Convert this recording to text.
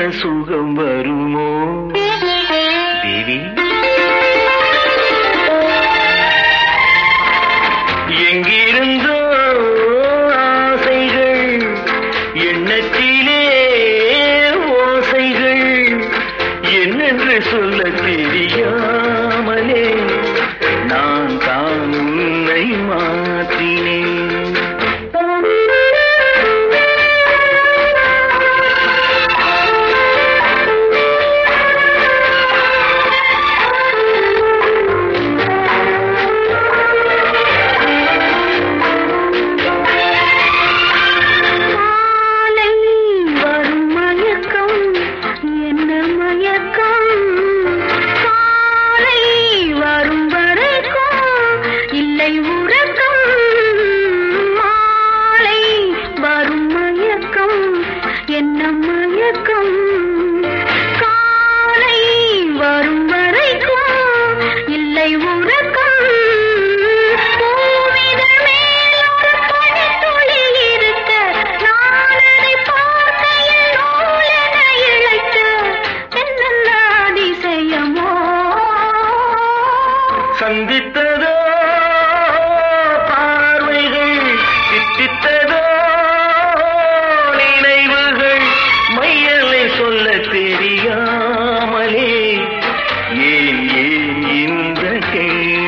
சுகம் வருமோ தேவி? எங்கிருந்தோ ஆசைகள் எண்ணத்திலே ஓசைகள் என்னென்று சொல்ல தெரியாமலே நான் தான் உன்னை மாற்றினேன். என்ன மயக்கம் காலை வரும் வரைக்கும் இல்லை உறக்கம். பூவிதழ் மேல் ஒரு பனித்துளி இருக்க நான் அதை பார்க்கையில் நூலென இழைத்த என்னென்ன அதிசயமோ. சந்தித்ததோ பார்வைகள் சித்தித்ததோ சொல்ல தெரியாமலே ஏன் இந்த